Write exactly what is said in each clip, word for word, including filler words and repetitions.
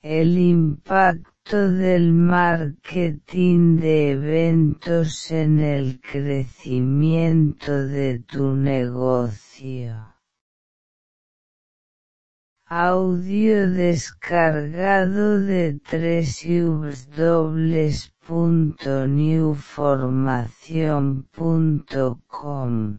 El impacto del marketing de eventos en el crecimiento de tu negocio. Audio descargado de w w w punto new formación punto com.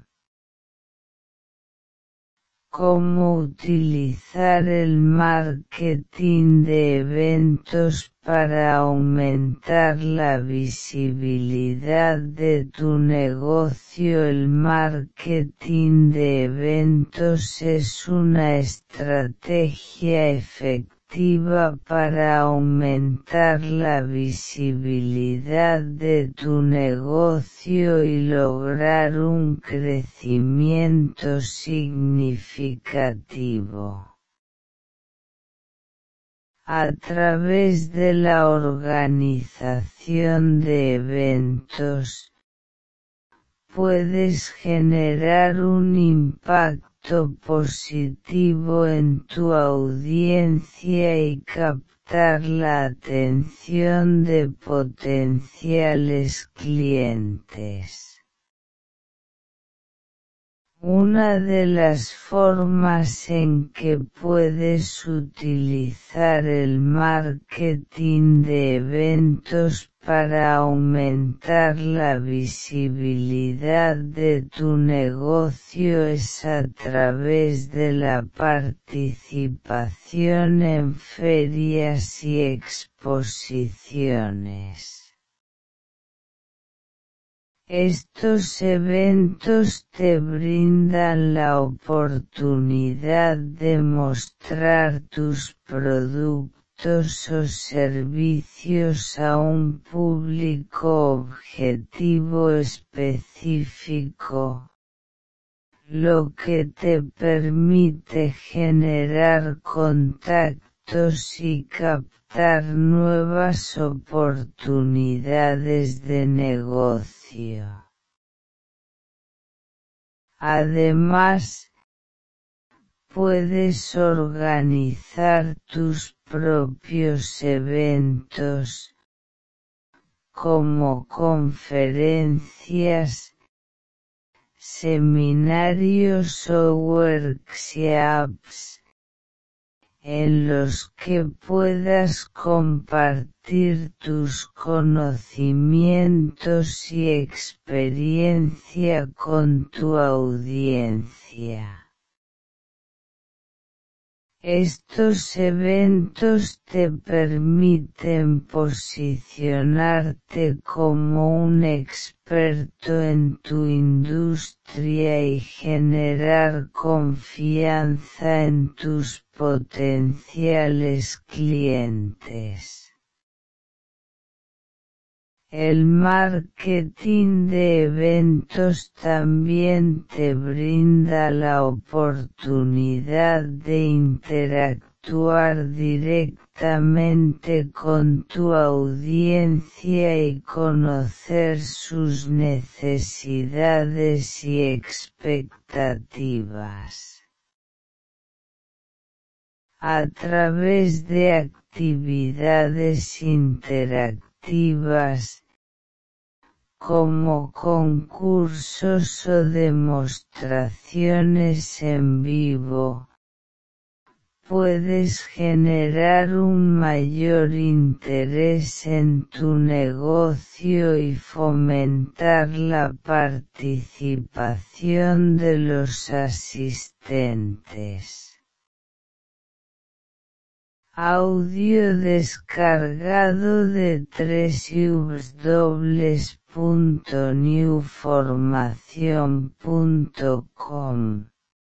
Cómo utilizar el marketing de eventos para aumentar la visibilidad de tu negocio. El marketing de eventos es una estrategia efectiva para aumentar la visibilidad de tu negocio y lograr un crecimiento significativo. A través de la organización de eventos, puedes generar un impacto positivo en tu audiencia y captar la atención de potenciales clientes. Una de las formas en que puedes utilizar el marketing de eventos para aumentar la visibilidad de tu negocio es a través de la participación en ferias y exposiciones. Estos eventos te brindan la oportunidad de mostrar tus productos o servicios a un público objetivo específico, lo que te permite generar contactos y captar nuevas oportunidades de negocio. Además, puedes organizar tus propios eventos, como conferencias, seminarios o workshops, en los que puedas compartir tus conocimientos y experiencia con tu audiencia. Estos eventos te permiten posicionarte como un experto en tu industria y generar confianza en tus potenciales clientes. El marketing de eventos también te brinda la oportunidad de interactuar directamente con tu audiencia y conocer sus necesidades y expectativas. A través de actividades interactivas, como concursos o demostraciones en vivo, puedes generar un mayor interés en tu negocio y fomentar la participación de los asistentes. Audio descargado de w w w punto new formación punto com.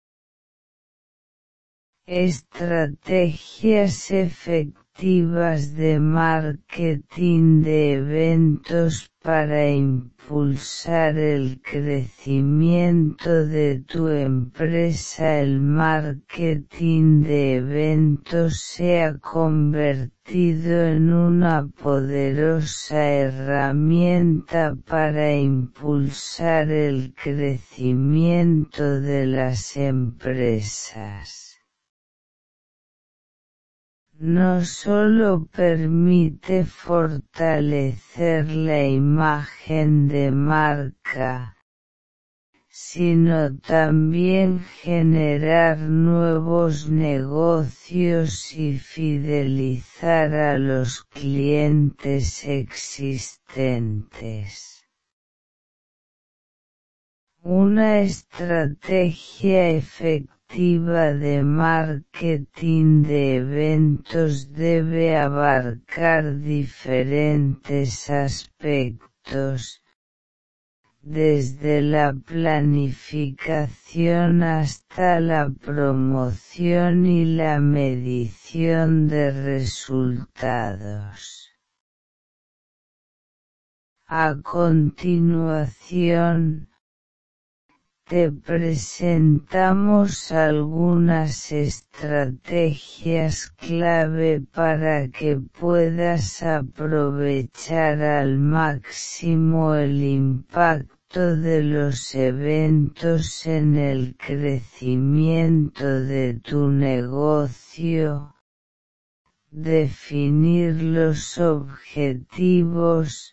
Estrategias efectivas de marketing de eventos para impulsar el crecimiento de tu empresa. El marketing de eventos se ha convertido en una poderosa herramienta para impulsar el crecimiento de las empresas. no solo permite fortalecer la imagen de marca, sino también generar nuevos negocios y fidelizar a los clientes existentes. Una estrategia efectiva de marketing de eventos debe abarcar diferentes aspectos, desde la planificación hasta la promoción y la medición de resultados. A continuación, te presentamos algunas estrategias clave para que puedas aprovechar al máximo el impacto de los eventos en el crecimiento de tu negocio. Definir los objetivos.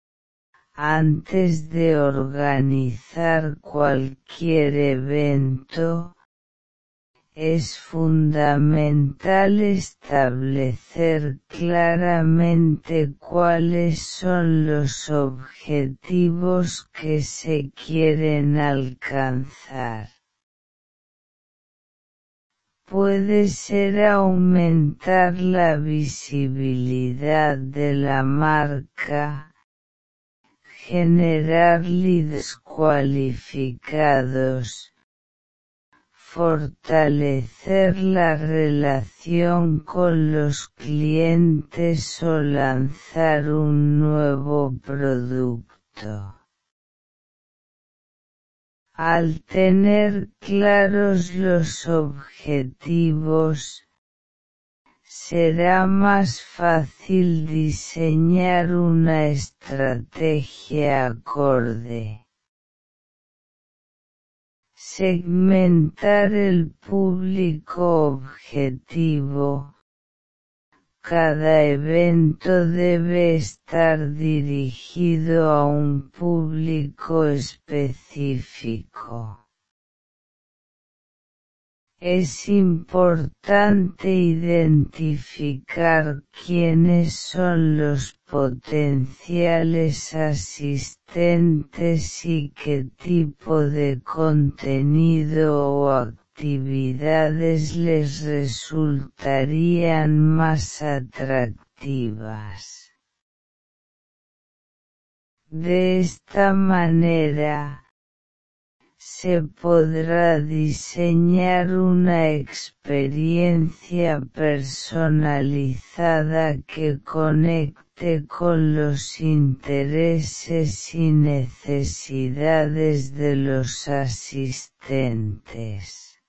Antes de organizar cualquier evento, es fundamental establecer claramente cuáles son los objetivos que se quieren alcanzar. Puede ser aumentar la visibilidad de la marca, generar leads cualificados, fortalecer la relación con los clientes o lanzar un nuevo producto. Al tener claros los objetivos, será más fácil diseñar una estrategia acorde. Segmentar el público objetivo. Cada evento debe estar dirigido a un público específico. Es importante identificar quiénes son los potenciales asistentes y qué tipo de contenido o actividades les resultarían más atractivas. De esta manera, se podrá diseñar una experiencia personalizada que conecte con los intereses y necesidades de los asistentes.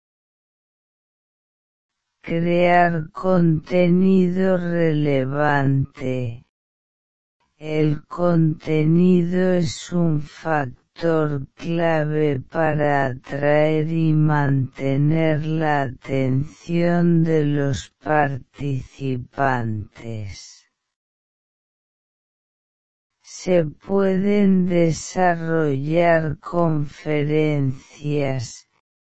Crear contenido relevante. El contenido es un factor clave para atraer y mantener la atención de los participantes. Se pueden desarrollar conferencias,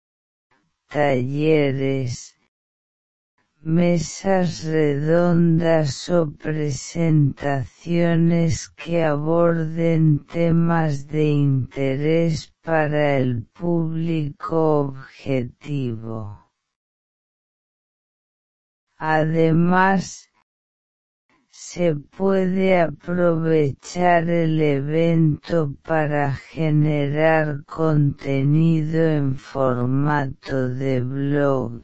talleres, mesas redondas o presentaciones que aborden temas de interés para el público objetivo. Además, se puede aprovechar el evento para generar contenido en formato de blog,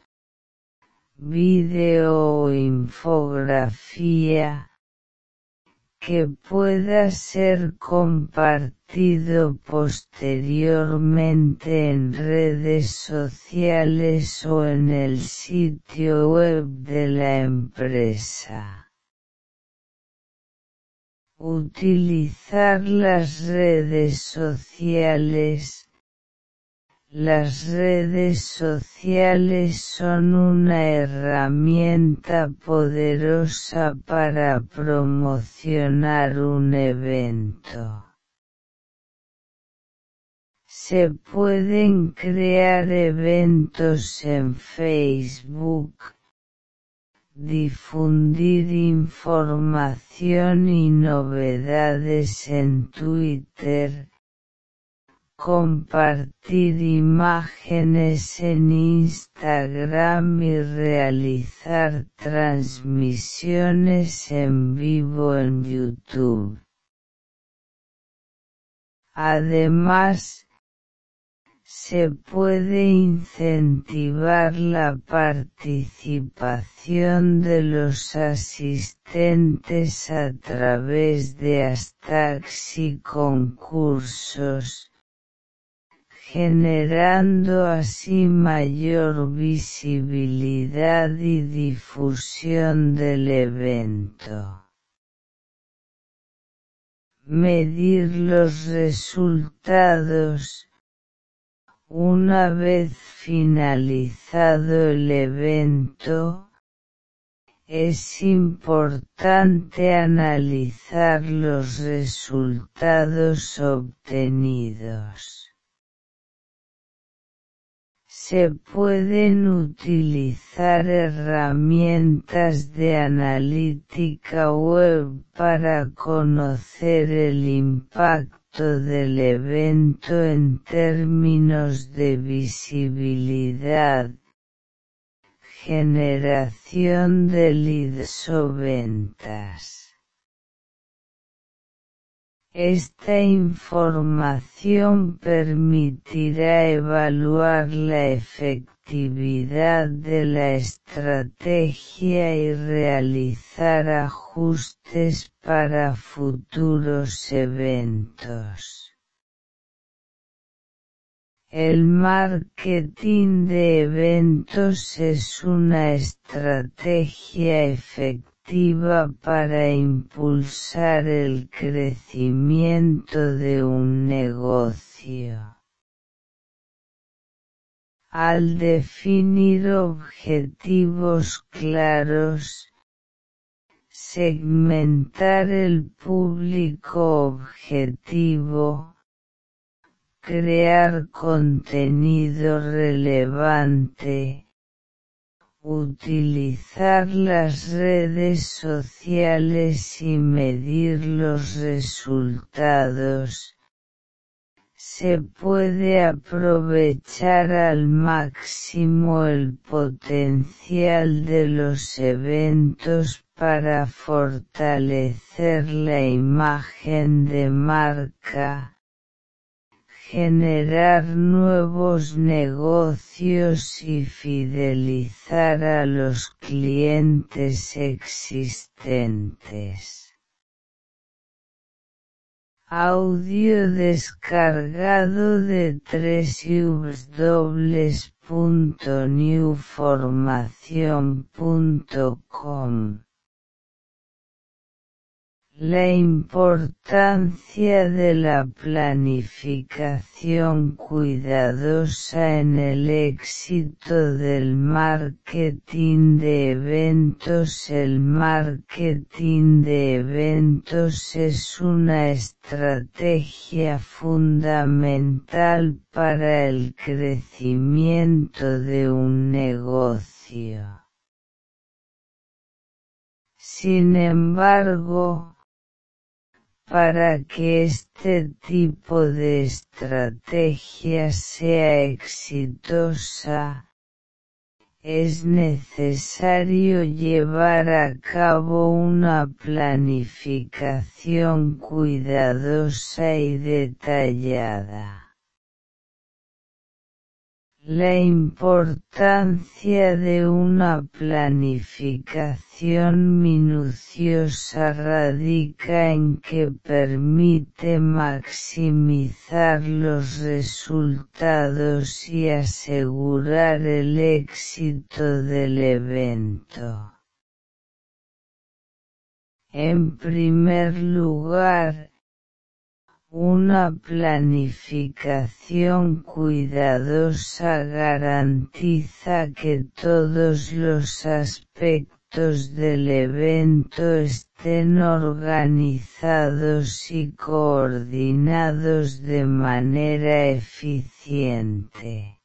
vídeo o infografía, que pueda ser compartido posteriormente en redes sociales o en el sitio web de la empresa. Utilizar las redes sociales. Las redes sociales son una herramienta poderosa para promocionar un evento. Se pueden crear eventos en Facebook, difundir información y novedades en Twitter, compartir imágenes en Instagram y realizar transmisiones en vivo en YouTube. Además, se puede incentivar la participación de los asistentes a través de hashtags y concursos, generando así mayor visibilidad y difusión del evento. Medir los resultados. Una vez finalizado el evento, es importante analizar los resultados obtenidos. Se pueden utilizar herramientas de analítica web para conocer el impacto del evento en términos de visibilidad, generación de leads o ventas. Esta información permitirá evaluar la efectividad de la estrategia y realizar ajustes para futuros eventos. El marketing de eventos es una estrategia efectiva para impulsar el crecimiento de un negocio. Al definir objetivos claros, segmentar el público objetivo, crear contenido relevante, utilizar las redes sociales y medir los resultados, se puede aprovechar al máximo el potencial de los eventos para fortalecer la imagen de marca, generar nuevos negocios y fidelizar a los clientes existentes. Audio descargado de doble u doble u doble u punto new formación punto com. La importancia de la planificación cuidadosa en el éxito del marketing de eventos. El marketing de eventos es una estrategia fundamental para el crecimiento de un negocio. Sin embargo, para que este tipo de estrategia sea exitosa, es necesario llevar a cabo una planificación cuidadosa y detallada. La importancia de una planificación minuciosa radica en que permite maximizar los resultados y asegurar el éxito del evento. En primer lugar, Una planificación cuidadosa garantiza que todos los aspectos del evento estén organizados y coordinados de manera eficiente.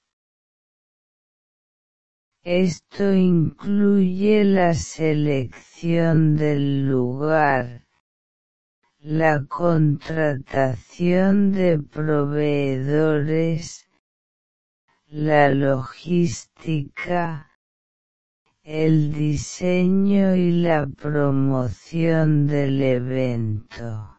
Esto incluye la selección del lugar, la contratación de proveedores, la logística, el diseño y la promoción del evento.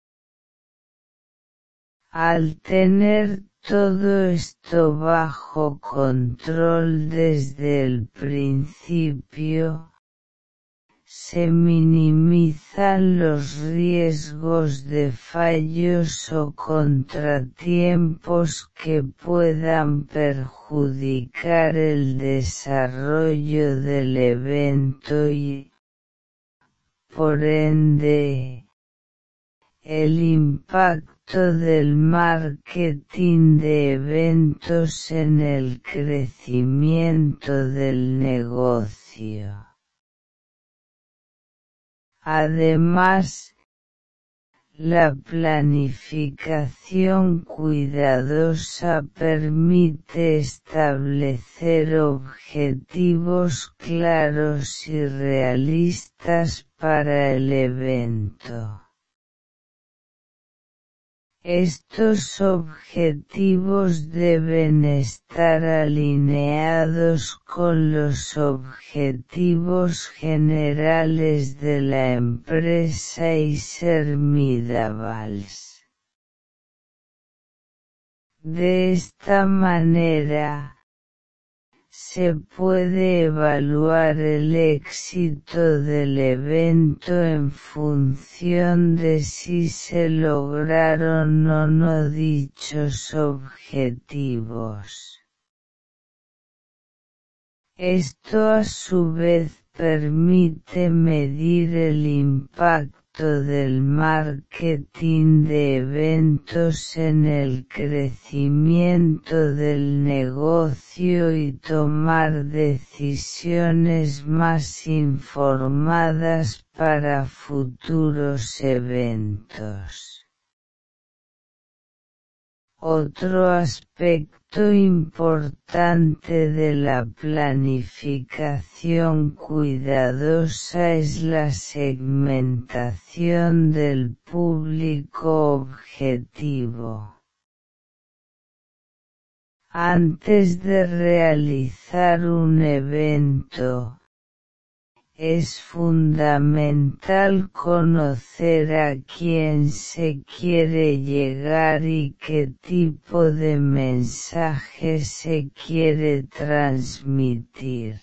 Al tener todo esto bajo control desde el principio, se minimizan los riesgos de fallos o contratiempos que puedan perjudicar el desarrollo del evento y, por ende, el impacto del marketing de eventos en el crecimiento del negocio. Además, la planificación cuidadosa permite establecer objetivos claros y realistas para el evento. Estos objetivos deben estar alineados con los objetivos generales de la empresa y ser medibles. De esta manera, se puede evaluar el éxito del evento en función de si se lograron o no dichos objetivos. Esto a su vez permite medir el impacto del marketing de eventos en el crecimiento del negocio y tomar decisiones más informadas para futuros eventos. Otro aspecto importante de la planificación cuidadosa es la segmentación del público objetivo. Antes de realizar un evento, es fundamental conocer a quién se quiere llegar y qué tipo de mensaje se quiere transmitir.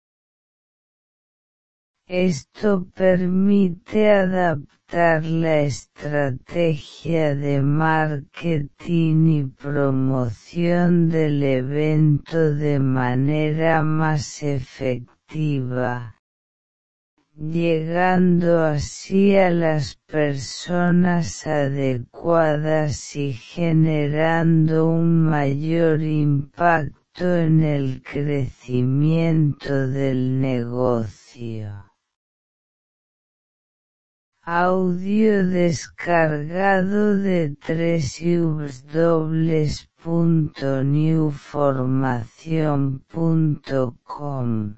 Esto permite adaptar la estrategia de marketing y promoción del evento de manera más efectiva, llegando así a las personas adecuadas y generando un mayor impacto en el crecimiento del negocio. Audio descargado de doble u doble u doble u punto new formación punto com.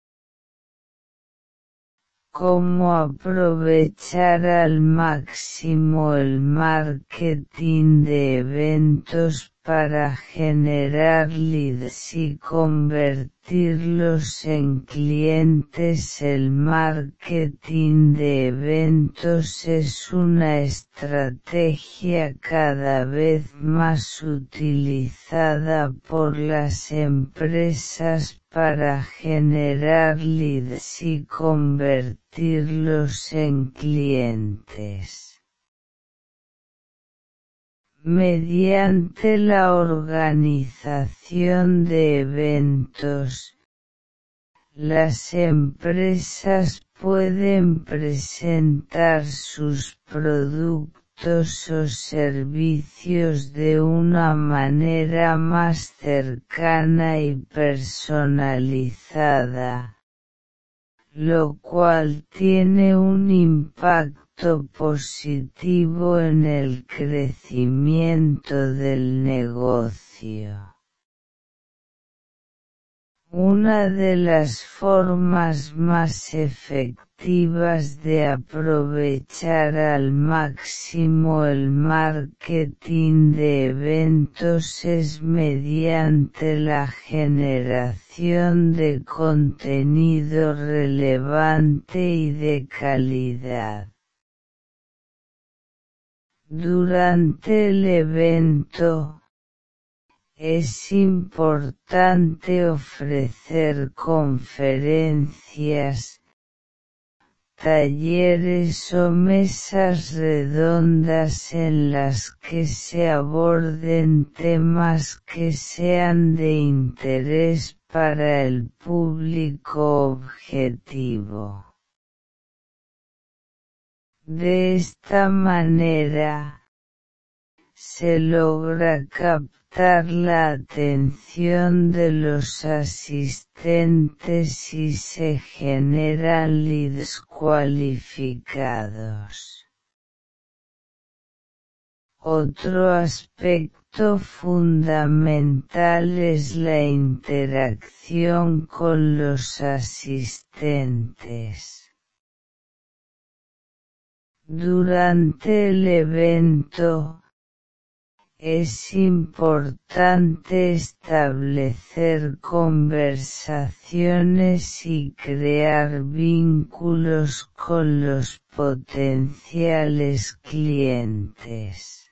Cómo aprovechar al máximo el marketing de eventos para generar leads y convertirlos en clientes. El marketing de eventos es una estrategia cada vez más utilizada por las empresas para generar leads y convertirlos en clientes. Mediante la organización de eventos, las empresas pueden presentar sus productos productos o servicios de una manera más cercana y personalizada, lo cual tiene un impacto positivo en el crecimiento del negocio. Una de las formas más efectivas de aprovechar al máximo el marketing de eventos es mediante la generación de contenido relevante y de calidad. Durante el evento, es importante ofrecer conferencias, talleres o mesas redondas en las que se aborden temas que sean de interés para el público objetivo. De esta manera, se logra captar la atención de los asistentes y se generan leads cualificados. Otro aspecto fundamental es la interacción con los asistentes. Durante el evento, es importante establecer conversaciones y crear vínculos con los potenciales clientes.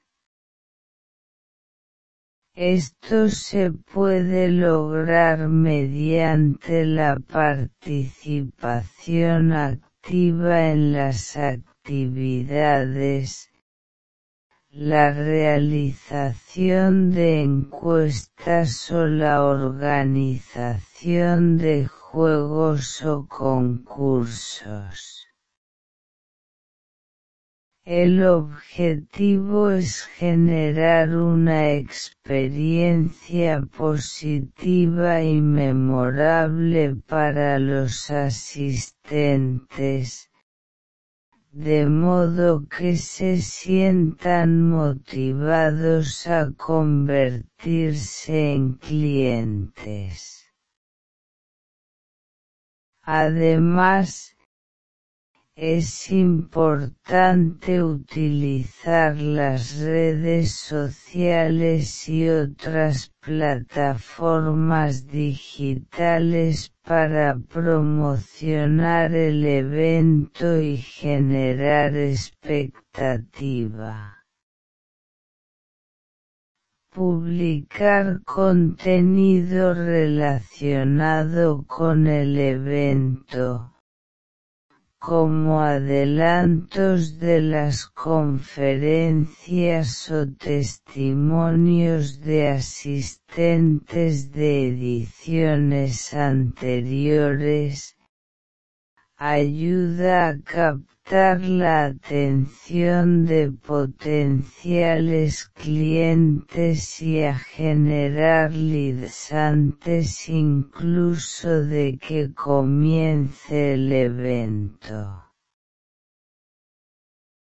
Esto se puede lograr mediante la participación activa en las actividades, la realización de encuestas o la organización de juegos o concursos. El objetivo es generar una experiencia positiva y memorable para los asistentes, de modo que se sientan motivados a convertirse en clientes. Además, es importante utilizar las redes sociales y otras plataformas digitales para promocionar el evento y generar expectativa. Publicar contenido relacionado con el evento, como adelantos de las conferencias o testimonios de asistentes de ediciones anteriores, ayuda a captar la atención de potenciales clientes y a generar leads antes incluso de que comience el evento.